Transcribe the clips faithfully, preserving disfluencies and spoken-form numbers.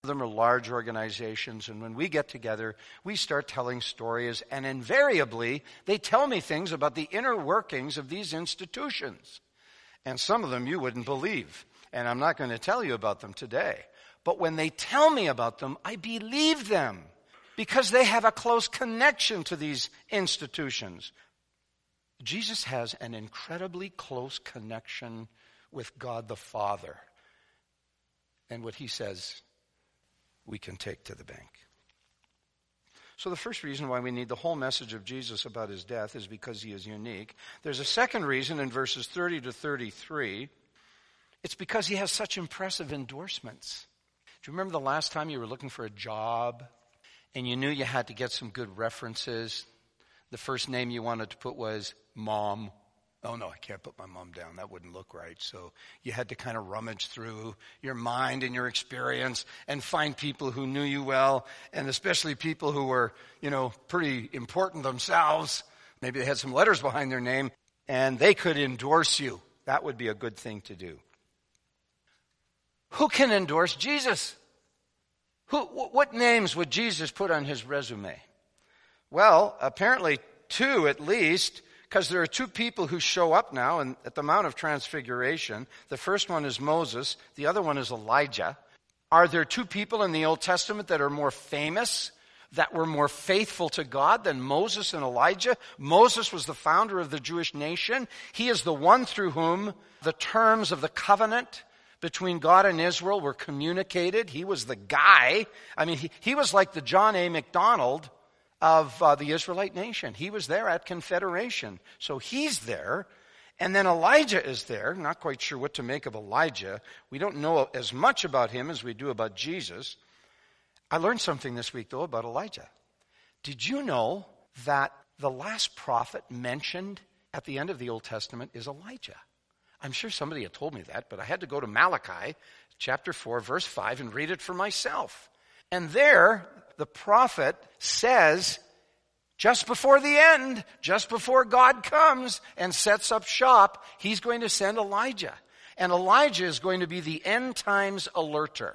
them are large organizations, and when we get together, we start telling stories, and invariably, they tell me things about the inner workings of these institutions. And some of them you wouldn't believe, and I'm not going to tell you about them today. But when they tell me about them, I believe them, because they have a close connection to these institutions. Jesus has an incredibly close connection with God the Father. And what he says, we can take to the bank. So the first reason why we need the whole message of Jesus about his death is because he is unique. There's a second reason in verses thirty to thirty-three. It's because he has such impressive endorsements. Do you remember the last time you were looking for a job and you knew you had to get some good references? The first name you wanted to put was Mom. Oh, no, I can't put my mom down. That wouldn't look right. So you had to kind of rummage through your mind and your experience and find people who knew you well, and especially people who were, you know, pretty important themselves. Maybe they had some letters behind their name, and they could endorse you. That would be a good thing to do. Who can endorse Jesus? Who? What names would Jesus put on his resume? Well, apparently two at least, because there are two people who show up now and at the Mount of Transfiguration. The first one is Moses. The other one is Elijah. Are there two people in the Old Testament that are more famous, that were more faithful to God than Moses and Elijah? Moses was the founder of the Jewish nation. He is the one through whom the terms of the covenant between God and Israel were communicated. He was the guy. I mean, he, he was like the John A. MacDonald of uh, the Israelite nation. He was there at Confederation. So he's there. And then Elijah is there. Not quite sure what to make of Elijah. We don't know as much about him as we do about Jesus. I learned something this week, though, about Elijah. Did you know that the last prophet mentioned at the end of the Old Testament is Elijah? I'm sure somebody had told me that, but I had to go to Malachi chapter four, verse five, and read it for myself. And there, the prophet says, just before the end, just before God comes and sets up shop, he's going to send Elijah. And Elijah is going to be the end times alerter.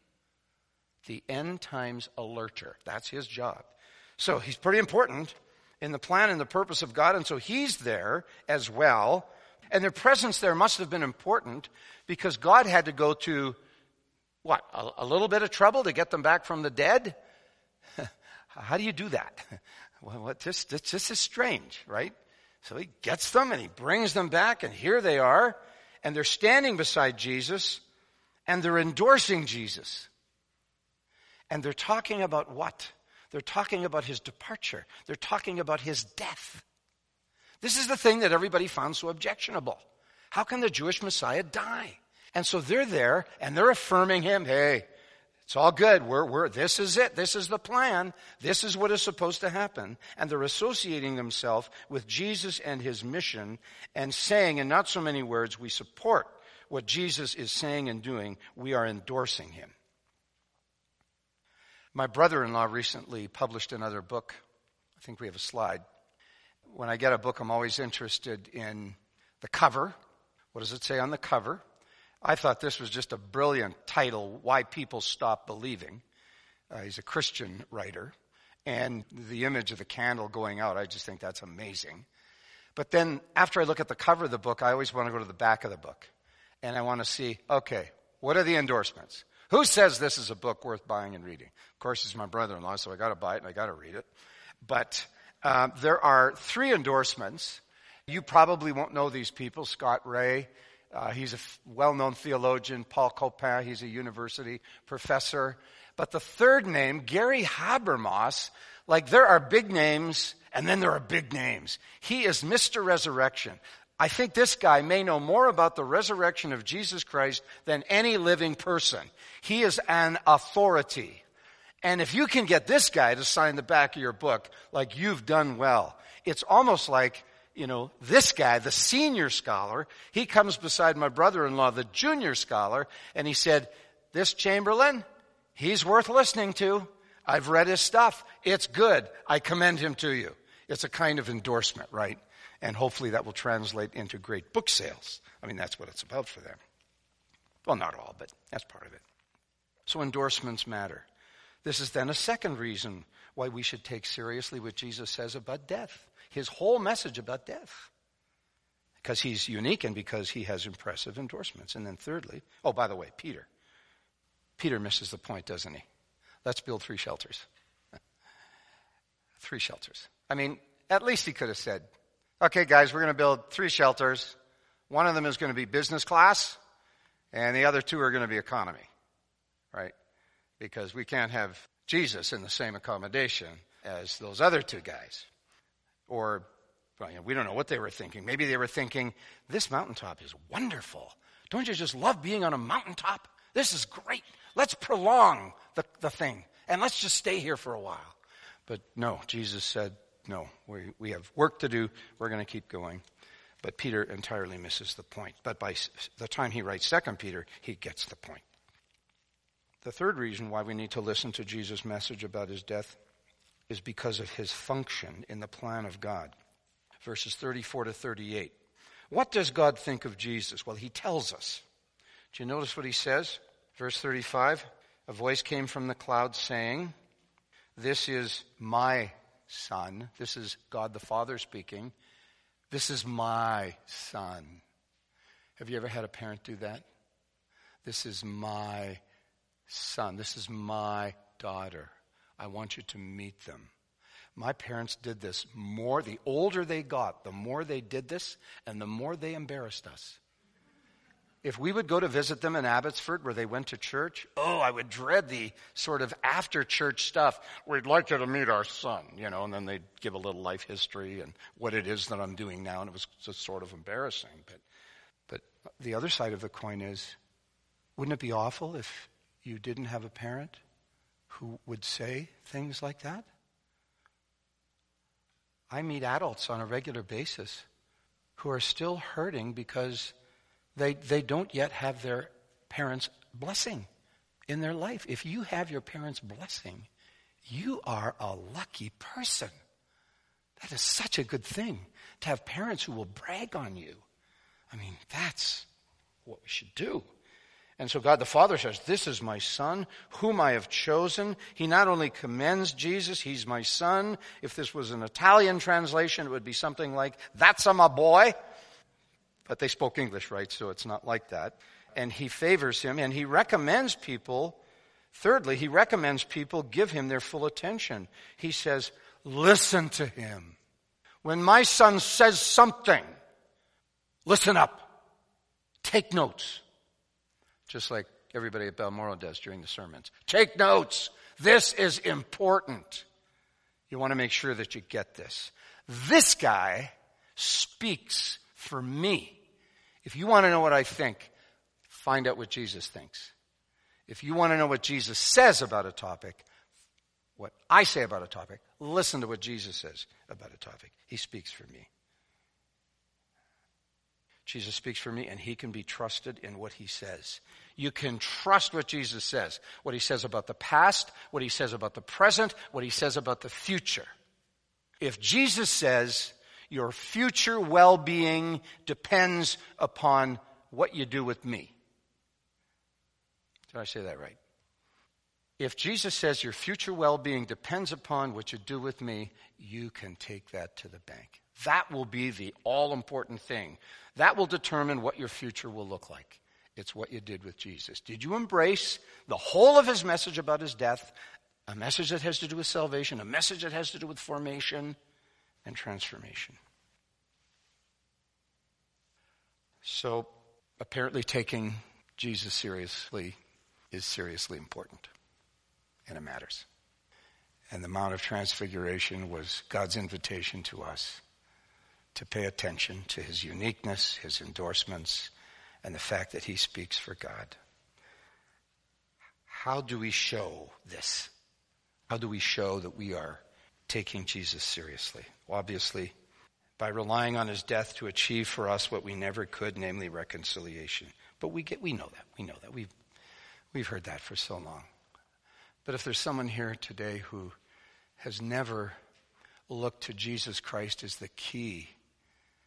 The end times alerter. That's his job. So he's pretty important in the plan and the purpose of God, and so he's there as well. And their presence there must have been important because God had to go to, what, a, a little bit of trouble to get them back from the dead? How do you do that? Well, what, this, this, this is strange, right? So he gets them and he brings them back, and here they are, and they're standing beside Jesus, and they're endorsing Jesus. And they're talking about what? They're talking about his departure. They're talking about his death. This is the thing that everybody found so objectionable. How can the Jewish Messiah die? And so they're there, and they're affirming him, hey, it's all good. We're, we're, this is it. This is the plan. This is what is supposed to happen. And they're associating themselves with Jesus and his mission and saying in not so many words, we support what Jesus is saying and doing. We are endorsing him. My brother-in-law recently published another book. I think we have a slide. When I get a book, I'm always interested in the cover. What does it say on the cover? I thought this was just a brilliant title, Why People Stop Believing. Uh, he's a Christian writer. And the image of the candle going out, I just think that's amazing. But then after I look at the cover of the book, I always want to go to the back of the book. And I want to see, okay, what are the endorsements? Who says this is a book worth buying and reading? Of course, he's my brother-in-law, so I got to buy it and I got to read it. But uh, there are three endorsements. You probably won't know these people. Scott Ray. Uh, he's a f- well-known theologian. Paul Copin, he's a university professor. But the third name, Gary Habermas, like there are big names and then there are big names. He is Mister Resurrection. I think this guy may know more about the resurrection of Jesus Christ than any living person. He is an authority. And if you can get this guy to sign the back of your book, like you've done well, it's almost like, you know, this guy, the senior scholar, he comes beside my brother-in-law, the junior scholar, and he said, this Chamberlain, he's worth listening to. I've read his stuff. It's good. I commend him to you. It's a kind of endorsement, right? And hopefully that will translate into great book sales. I mean, that's what it's about for them. Well, not all, but that's part of it. So endorsements matter. This is then a second reason why we should take seriously what Jesus says about death. His whole message about death. Because he's unique and because he has impressive endorsements. And then thirdly, oh, by the way, Peter. Peter misses the point, doesn't he? Let's build three shelters. Three shelters. I mean, at least he could have said, okay, guys, we're going to build three shelters. One of them is going to be business class, and the other two are going to be economy, right? Because we can't have Jesus in the same accommodation as those other two guys. Or, well, you know, we don't know what they were thinking. Maybe they were thinking, this mountaintop is wonderful. Don't you just love being on a mountaintop? This is great. Let's prolong the, the thing, and let's just stay here for a while. But no, Jesus said, no, we, we have work to do. We're going to keep going. But Peter entirely misses the point. But by the time he writes Second Peter, he gets the point. The third reason why we need to listen to Jesus' message about his death is because of his function in the plan of God. Verses thirty-four to thirty-eight. What does God think of Jesus? Well, he tells us. Do you notice what he says? Verse thirty-five, a voice came from the cloud saying, this is my son. This is God the Father speaking. This is my son. Have you ever had a parent do that? This is my son. This is my daughter. I want you to meet them. My parents did this more. The older they got, the more they did this, and the more they embarrassed us. If we would go to visit them in Abbotsford where they went to church, oh, I would dread the sort of after-church stuff. We'd like you to meet our son, you know, and then they'd give a little life history and what it is that I'm doing now, and it was just sort of embarrassing. But, but the other side of the coin is, wouldn't it be awful if you didn't have a parent who would say things like that? I meet adults on a regular basis who are still hurting because They they don't yet have their parents' blessing in their life. If you have your parents' blessing, you are a lucky person. That is such a good thing, to have parents who will brag on you. I mean, that's what we should do. And so God the Father says, this is my son, whom I have chosen. He not only commends Jesus, he's my son. If this was an Italian translation, it would be something like, that's a my boy. But they spoke English, right? So it's not like that. And he favors him, and he recommends people. Thirdly, he recommends people give him their full attention. He says, listen to him. When my son says something, listen up. Take notes. Just like everybody at Balmoral does during the sermons. Take notes. This is important. You want to make sure that you get this. This guy speaks for me. If you want to know what I think, find out what Jesus thinks. If you want to know what Jesus says about a topic, what I say about a topic, listen to what Jesus says about a topic. He speaks for me. Jesus speaks for me, and he can be trusted in what he says. You can trust what Jesus says. What he says about the past, what he says about the present, what he says about the future. If Jesus says your future well-being depends upon what you do with me. Did I say that right? If Jesus says your future well-being depends upon what you do with me, you can take that to the bank. That will be the all-important thing. That will determine what your future will look like. It's what you did with Jesus. Did you embrace the whole of his message about his death, a message that has to do with salvation, a message that has to do with formation and transformation? So apparently taking Jesus seriously is seriously important, and it matters. And the Mount of Transfiguration was God's invitation to us to pay attention to his uniqueness, his endorsements, and the fact that he speaks for God. How do we show this? How do we show that we are taking Jesus seriously? Obviously, by relying on his death to achieve for us what we never could, namely reconciliation. But we get, we know that. We know that. We've, we've heard that for so long. But if there's someone here today who has never looked to Jesus Christ as the key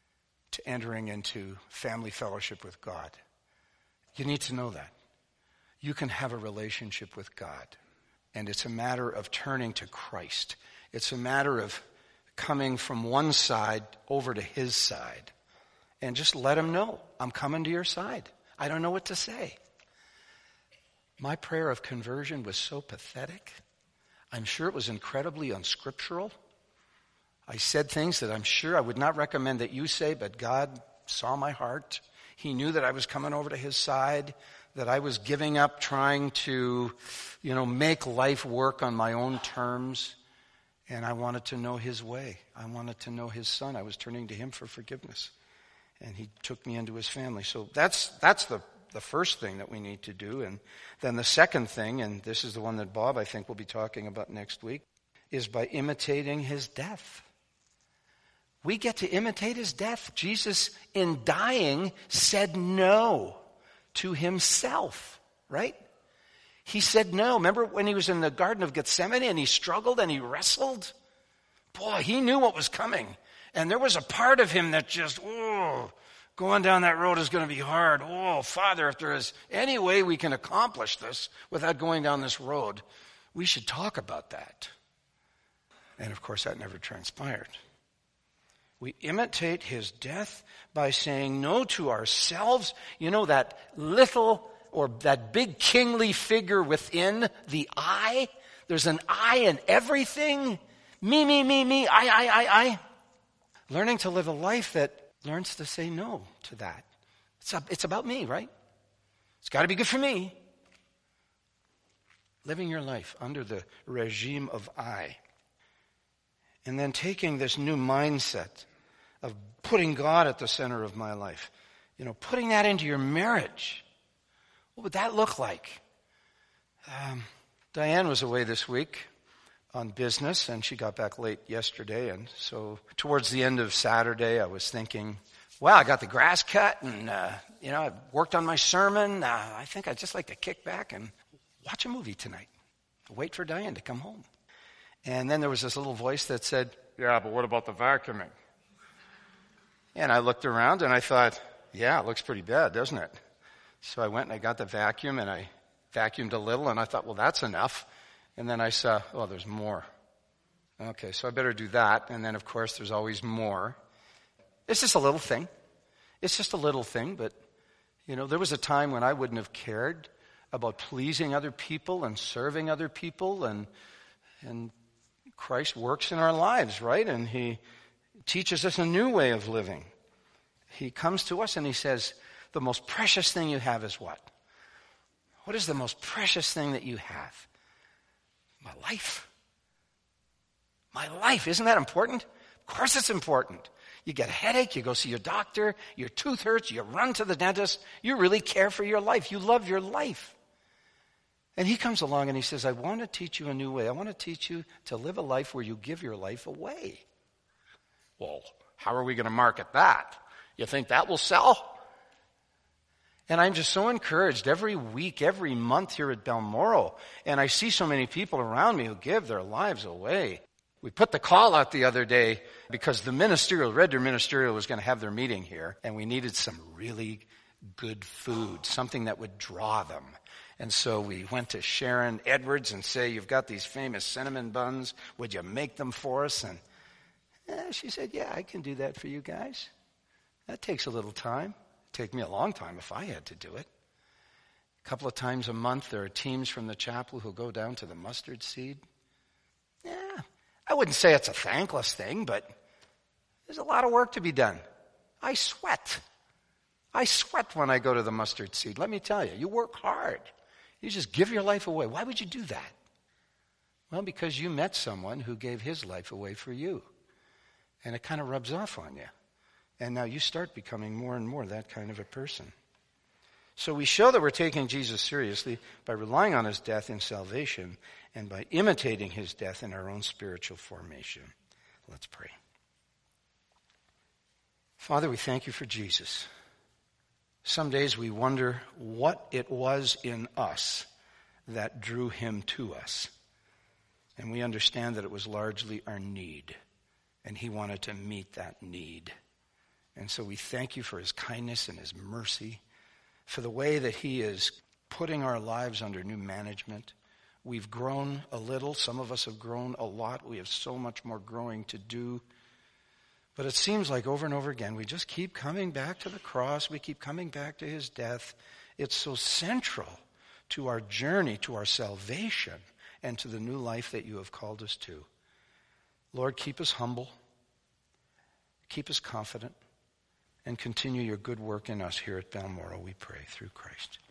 to entering into family fellowship with God, you need to know that. you can have a relationship with God. And it's a matter of turning to Christ. It's a matter of coming from one side over to his side. And just let him know, I'm coming to your side. I don't know what to say. My prayer of conversion was so pathetic. I'm sure it was incredibly unscriptural. I said things that I'm sure I would not recommend that you say, but God saw my heart. He knew that I was coming over to his side, that I was giving up trying to, you know, make life work on my own terms. And I wanted to know his way. I wanted to know his son. I was turning to him for forgiveness. And he took me into his family. So that's that's the, the first thing that we need to do. And then the second thing, and this is the one that Bob, I think, will be talking about next week, is by imitating his death. We get to imitate his death. Jesus, in dying, said no to himself, right? He said no. Remember when he was in the Garden of Gethsemane and he struggled and he wrestled? Boy, he knew what was coming. And there was a part of him that just, oh, going down that road is going to be hard. Oh, Father, if there is any way we can accomplish this without going down this road, we should talk about that. And of course, that never transpired. We imitate his death by saying no to ourselves. You know, that little or that big kingly figure within the I? There's an I in everything. Me, me, me, me, I, I, I, I. Learning to live a life that learns to say no to that. It's, a, it's about me, right? It's got to be good for me. Living your life under the regime of I. And then taking this new mindset of putting God at the center of my life. You know, putting that into your marriage. What would that look like? Um, Diane was away this week on business, and she got back late yesterday. And so towards the end of Saturday, I was thinking, wow, I got the grass cut, and, uh, you know, I worked on my sermon. Uh, I think I'd just like to kick back and watch a movie tonight. Wait for Diane to come home. And then there was this little voice that said, yeah, but what about the vacuuming? And I looked around and I thought, yeah, it looks pretty bad, doesn't it? So I went and I got the vacuum and I vacuumed a little and I thought, well, that's enough. And then I saw, oh, there's more. Okay, so I better do that. And then, of course, there's always more. It's just a little thing. It's just a little thing, but, you know, there was a time when I wouldn't have cared about pleasing other people and serving other people, and and Christ works in our lives, right? And he teaches us a new way of living. He comes to us and he says, the most precious thing you have is what? What is the most precious thing that you have? My life. My life. Isn't that important? Of course it's important. You get a headache, you go see your doctor, your tooth hurts, you run to the dentist. You really care for your life. You love your life. And he comes along and he says, I want to teach you a new way. I want to teach you to live a life where you give your life away. Well, how are we going to market that? You think that will sell? And I'm just so encouraged every week, every month here at Balmoral. And I see so many people around me who give their lives away. We put the call out the other day because the ministerial, Red Deer Ministerial, was going to have their meeting here. And we needed some really good food, something that would draw them. And so we went to Sharon Edwards and say, you've got these famous cinnamon buns. Would you make them for us? And eh, she said, yeah, I can do that for you guys. That takes a little time. It'd take me a long time if I had to do it. A couple of times a month, there are teams from the chapel who go down to the Mustard Seed. Yeah, I wouldn't say it's a thankless thing, but there's a lot of work to be done. I sweat. I sweat when I go to the Mustard Seed. Let me tell you, you work hard. You just give your life away. Why would you do that? Well, because you met someone who gave his life away for you. And it kind of rubs off on you. And now you start becoming more and more that kind of a person. So we show that we're taking Jesus seriously by relying on his death in salvation and by imitating his death in our own spiritual formation. Let's pray. Father, we thank you for Jesus. Some days we wonder what it was in us that drew him to us. And we understand that it was largely our need. And he wanted to meet that need. And so we thank you for his kindness and his mercy, for the way that he is putting our lives under new management. We've grown a little. Some of us have grown a lot. We have so much more growing to do. But it seems like over and over again, we just keep coming back to the cross. We keep coming back to his death. It's so central to our journey, to our salvation, and to the new life that you have called us to. Lord, keep us humble. Keep us confident. And continue your good work in us here at Balmoral, we pray, through Christ.